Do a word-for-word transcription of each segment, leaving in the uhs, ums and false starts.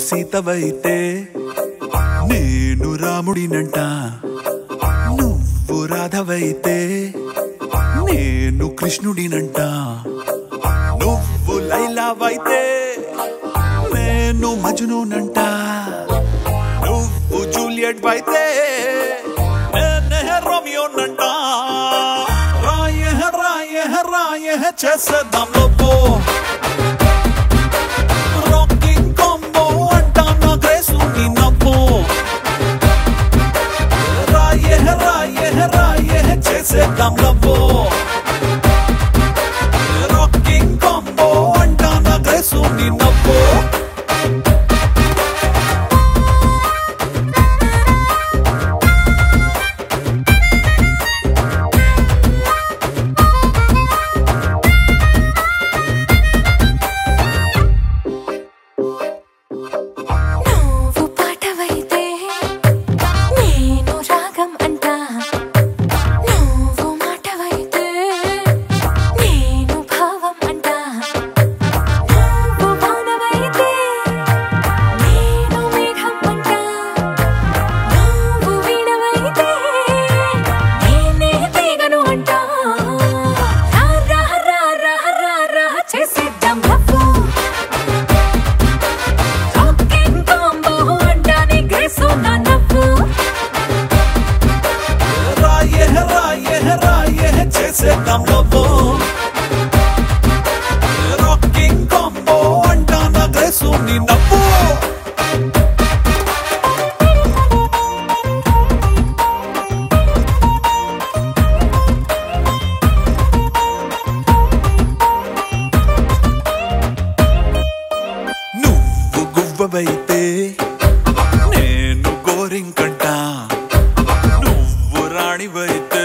సీతవైతే నేను రాముడినంట, నువ్వు రాధవైతే నేను కృష్ణుడినంట, నువ్వు లైలావైతే నేను మజ్నూనంట, నువ్వు జూలియట్ వైతే నేనే రోమియోనంట. రాయే రాయే రాయే చేసేద్దాం లోపో రాకింగ్ కాంబో అంట నా గ్రేసు నీ నవ్వు. రాయే రాయే రాయే చేసేద్దాం లోపో రాకింగ్ కాంబో అంట నా గ్రేసు నీ నవ్వు. చేసేద్దాం లవ్వు రాకింగ్ కాంబో అంట నా గ్రేసు నీ నవ్వు. నువ్వు గువ్వవైతే నేను గోరింకంట, నువ్వు రాణివైతే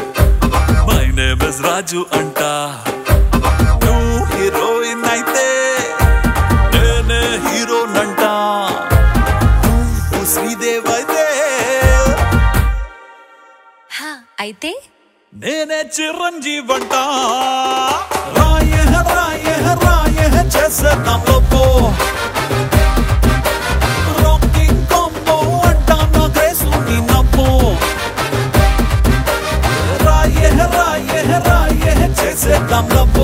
రాజు అంట, నువ్వు హీరోయిన్ అయితే నేనే హీరోనంట, నువ్వు శ్రీదేవ్ అయితే అయితే నేనే చిరంజీవి అంట. రాయే రాయే రాయే చేసేద్దాం లోపో రాకింగ్ కాంబో అంట నా గ్రేసు నీ నవ్వు. రాయే రాయే రాయే చేసేద్దాం లవ్వు